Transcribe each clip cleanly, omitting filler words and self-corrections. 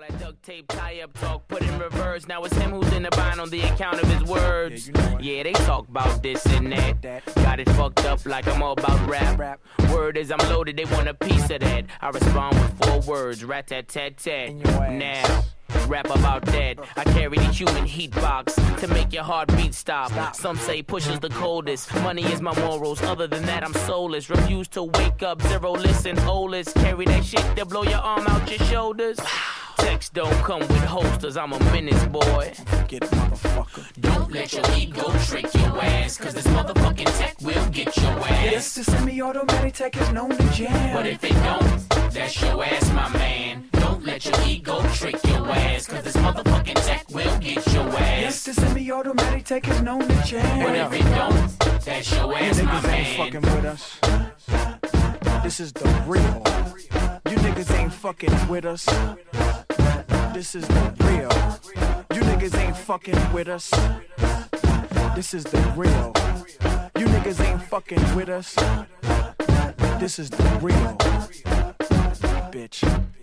that duct tape tie-up talk put in reverse. Now it's him who's in the bind on the account of his words. Yeah, they talk about this and that. Got it fucked up like I'm all about rap. Word is I'm loaded, they want a piece of that. I respond with 4 words, rat-tat-tat-tat. Now, rap about that. I carry the human heat box to make your heartbeat stop. Some say push is the coldest. Money is my morals. Other than that, I'm soulless. Refuse to wake up, zero listen, holeless. Carry that shit to blow your arm out your shoulders. Text don't come with holsters, I'm a menace, boy. Get it, motherfucker. Don't let your ego trick your ass, cause this motherfucking tech will get your ass. Yes, the semi-automatic tech is known to jam. But if it don't, that's your ass, my man. Don't let your ego trick your ass, cause this motherfucking tech will get your ass. Yes, the semi-automatic tech is known to jam. But if it don't, that's your ass, my niggas ain't man. fucking with us. This is the real. You niggas ain't fucking with us. This is the real. You niggas ain't fucking with us. This is the real. You niggas ain't fucking with us. This is the real. Bitch.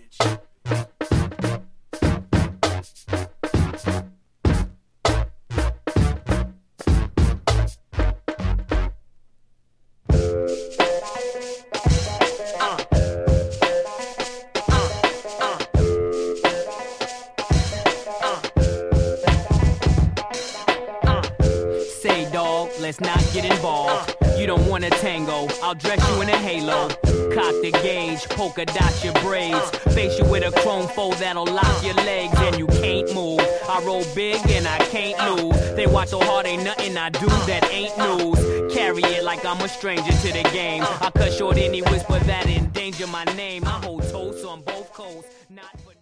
Let's not get involved. You don't want a tango, I'll dress you in a halo. Cock the gauge, polka dot your braids. Face you with a chrome foe that'll lock your legs and you can't move. I roll big and I can't lose. They watch so hard, ain't nothing I do that ain't news. Carry it like I'm a stranger to the game. I cut short any whisper that endanger my name. I hold toast on both coasts. Not for